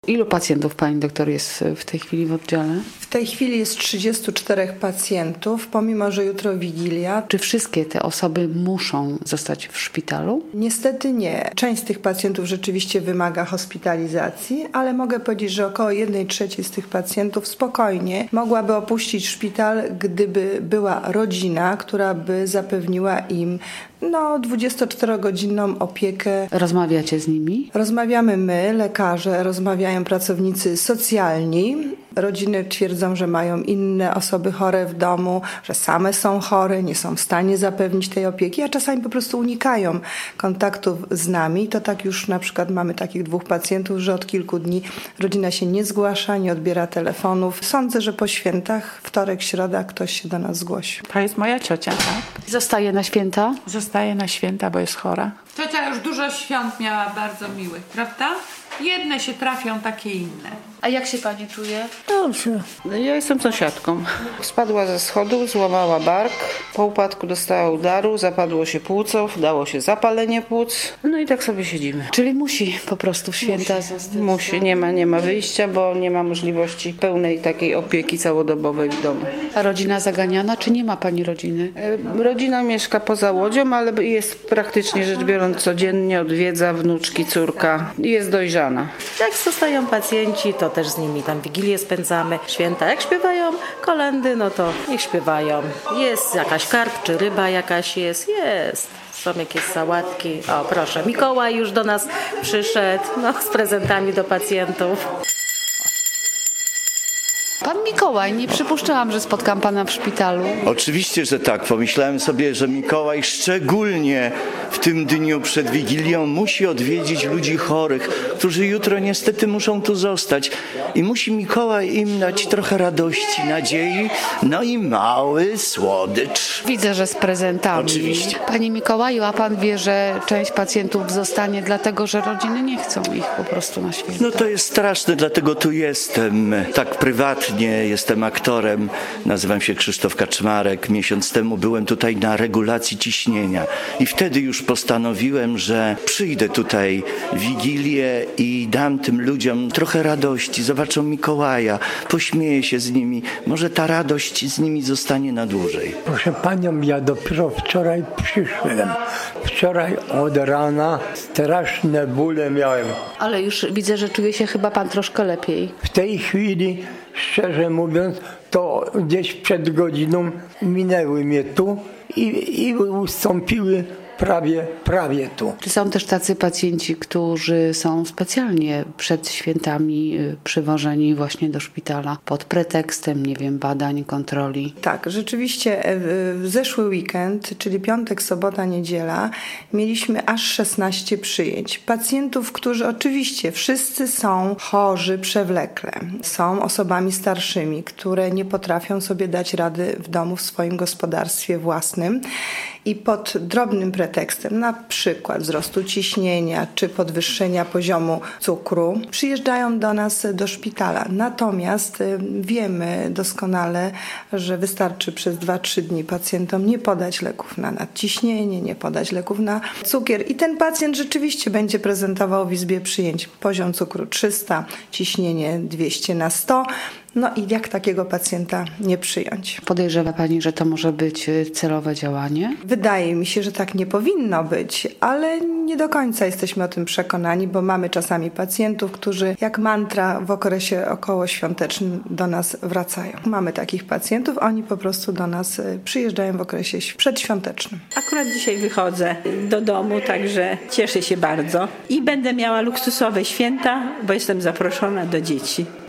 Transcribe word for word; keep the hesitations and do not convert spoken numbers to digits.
Ilu pacjentów pani doktor jest w tej chwili w oddziale? W tej chwili jest trzydziestu czterech pacjentów, pomimo że jutro Wigilia. Czy wszystkie te osoby muszą zostać w szpitalu? Niestety nie. Część z tych pacjentów rzeczywiście wymaga hospitalizacji, ale mogę powiedzieć, że około jednej trzeciej z tych pacjentów spokojnie mogłaby opuścić szpital, gdyby była rodzina, która by zapewniła im no, dwudziestoczterogodzinną opiekę. Rozmawiacie z nimi? Rozmawiamy my, lekarze, rozmawiają pracownicy socjalni. Rodziny twierdzą, że mają inne osoby chore w domu, że same są chore, nie są w stanie zapewnić tej opieki, a czasami po prostu unikają kontaktów z nami. To tak już na przykład mamy takich dwóch pacjentów, że od kilku dni rodzina się nie zgłasza, nie odbiera telefonów. Sądzę, że po świętach, wtorek, środa, ktoś się do nas zgłosi. To jest moja ciocia, tak? Zostaje na święta? Zostaje na święta, bo jest chora. Ciocia już dużo świąt miała bardzo miłych, prawda? Jedne się trafią, takie inne. A jak się pani czuje? Dobrze. Ja jestem sąsiadką. Spadła ze schodu, złamała bark. Po upadku dostała udaru, zapadło się płuco, dało się zapalenie płuc. No i tak sobie siedzimy. Czyli musi po prostu w święta zostać. Musi, nie ma, nie ma wyjścia, bo nie ma możliwości pełnej takiej opieki całodobowej w domu. A rodzina zaganiana, czy nie ma pani rodziny? E, Rodzina mieszka poza Łodzią, ale jest praktycznie rzecz biorąc codziennie, odwiedza wnuczki, córka i jest dojrzana. Jak zostają pacjenci, to też z nimi tam Wigilię spędzamy, święta. Jak śpiewają kolendy, no to niech śpiewają. Jest jakaś karp, czy ryba jakaś jest, jest. Są jakieś sałatki. O, proszę, Mikołaj już do nas przyszedł, no, z prezentami do pacjentów. Pan Mikołaj, nie przypuszczałam, że spotkam pana w szpitalu. Oczywiście, że tak. Pomyślałem sobie, że Mikołaj szczególnie w tym dniu przed Wigilią musi odwiedzić ludzi chorych, którzy jutro niestety muszą tu zostać. I musi Mikołaj im dać trochę radości, nadziei, no i mały słodycz. Widzę, że z prezentami. Oczywiście. Panie Mikołaju, a pan wie, że część pacjentów zostanie dlatego, że rodziny nie chcą ich po prostu na święta? No to jest straszne, dlatego tu jestem. Tak prywatnie jestem aktorem. Nazywam się Krzysztof Kaczmarek. Miesiąc temu byłem tutaj na regulacji ciśnienia. I wtedy już postanowiłem, że przyjdę tutaj w Wigilię i dam tym ludziom trochę radości. Zobaczą Mikołaja, pośmieję się z nimi. Może ta radość z nimi zostanie na dłużej. Proszę panią, ja dopiero wczoraj przyszedłem. Wczoraj od rana straszne bóle miałem. Ale już widzę, że czuje się chyba pan troszkę lepiej. W tej chwili, szczerze mówiąc, to gdzieś przed godziną minęły mnie tu i, i ustąpiły prawie, prawie tu. Czy są też tacy pacjenci, którzy są specjalnie przed świętami y, przywożeni właśnie do szpitala pod pretekstem, nie wiem, badań, kontroli? Tak, rzeczywiście w zeszły weekend, czyli piątek, sobota, niedziela, mieliśmy aż szesnaście przyjęć. Pacjentów, którzy oczywiście wszyscy są chorzy przewlekle, są osobami starszymi, które nie potrafią sobie dać rady w domu, w swoim gospodarstwie własnym i pod drobnym pretekstem, na przykład wzrostu ciśnienia czy podwyższenia poziomu cukru, przyjeżdżają do nas do szpitala. Natomiast wiemy doskonale, że wystarczy przez dwa trzy dni pacjentom nie podać leków na nadciśnienie, nie podać leków na cukier i ten pacjent rzeczywiście będzie prezentował w izbie przyjęć poziom cukru trzysta, ciśnienie dwieście na sto. No i jak takiego pacjenta nie przyjąć? Podejrzewa pani, że to może być celowe działanie? Wydaje mi się, że tak nie powinno być, ale nie do końca jesteśmy o tym przekonani, bo mamy czasami pacjentów, którzy jak mantra w okresie okołoświątecznym do nas wracają. Mamy takich pacjentów, oni po prostu do nas przyjeżdżają w okresie przedświątecznym. Akurat dzisiaj wychodzę do domu, także cieszę się bardzo i będę miała luksusowe święta, bo jestem zaproszona do dzieci.